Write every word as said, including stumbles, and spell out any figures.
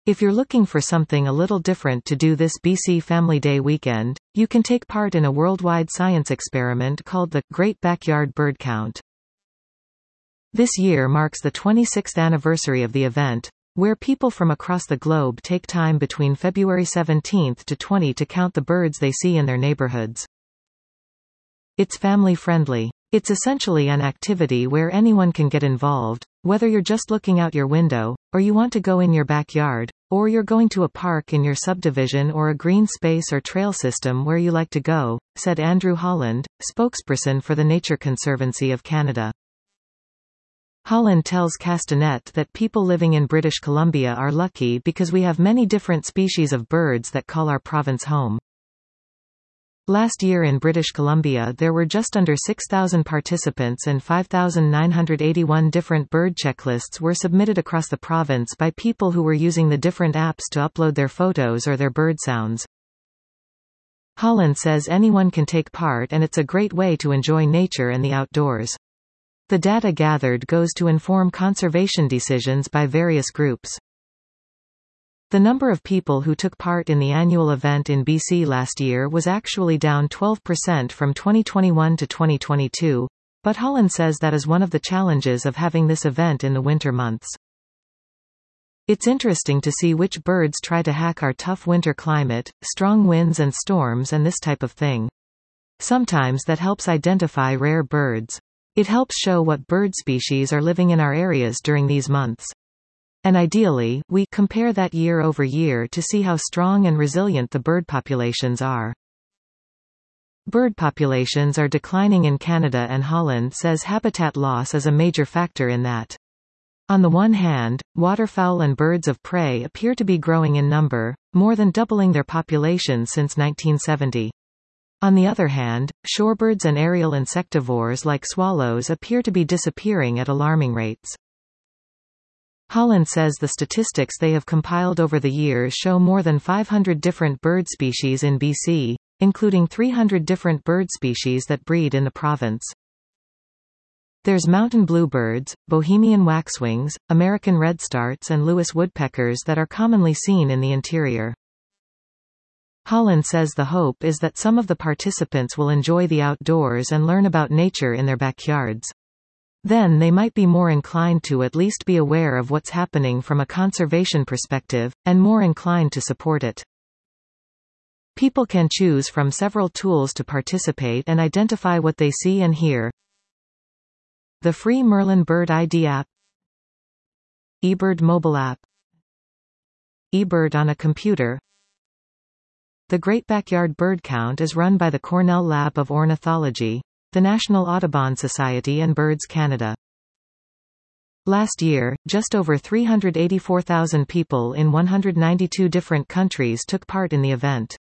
If you're looking for something a little different to do this B C Family Day weekend, you can take part in a worldwide science experiment called the Great Backyard Bird Count. This year marks the twenty-sixth anniversary of the event, where people from across the globe take time between February seventeenth to twentieth to count the birds they see in their neighborhoods. It's family-friendly. It's essentially an activity where anyone can get involved, whether you're just looking out your window, or you want to go in your backyard, or you're going to a park in your subdivision or a green space or trail system where you like to go, said Andrew Holland, spokesperson for the Nature Conservancy of Canada. Holland tells Castanet that people living in British Columbia are lucky because we have many different species of birds that call our province home. Last year in British Columbia there were just under six thousand participants and five thousand nine hundred eighty-one different bird checklists were submitted across the province by people who were using the different apps to upload their photos or their bird sounds. Holland says anyone can take part and it's a great way to enjoy nature and the outdoors. The data gathered goes to inform conservation decisions by various groups. The number of people who took part in the annual event in B C last year was actually down twelve percent from twenty twenty-one to twenty twenty-two, but Holland says that is one of the challenges of having this event in the winter months. It's interesting to see which birds try to hack our tough winter climate, strong winds and storms and this type of thing. Sometimes that helps identify rare birds. It helps show what bird species are living in our areas during these months. And ideally, we compare that year over year to see how strong and resilient the bird populations are. Bird populations are declining in Canada and Holland says habitat loss is a major factor in that. On the one hand, waterfowl and birds of prey appear to be growing in number, more than doubling their populations since nineteen seventy. On the other hand, shorebirds and aerial insectivores like swallows appear to be disappearing at alarming rates. Holland says the statistics they have compiled over the years show more than five hundred different bird species in B C, including three hundred different bird species that breed in the province. There's mountain bluebirds, Bohemian waxwings, American redstarts and Lewis woodpeckers that are commonly seen in the interior. Holland says the hope is that some of the participants will enjoy the outdoors and learn about nature in their backyards. Then they might be more inclined to at least be aware of what's happening from a conservation perspective, and more inclined to support it. People can choose from several tools to participate and identify what they see and hear. The free Merlin Bird I D app, eBird mobile app, eBird on a computer. The Great Backyard Bird Count is run by the Cornell Lab of Ornithology, the National Audubon Society and Birds Canada. Last year, just over three hundred eighty-four thousand people in one hundred ninety-two different countries took part in the event.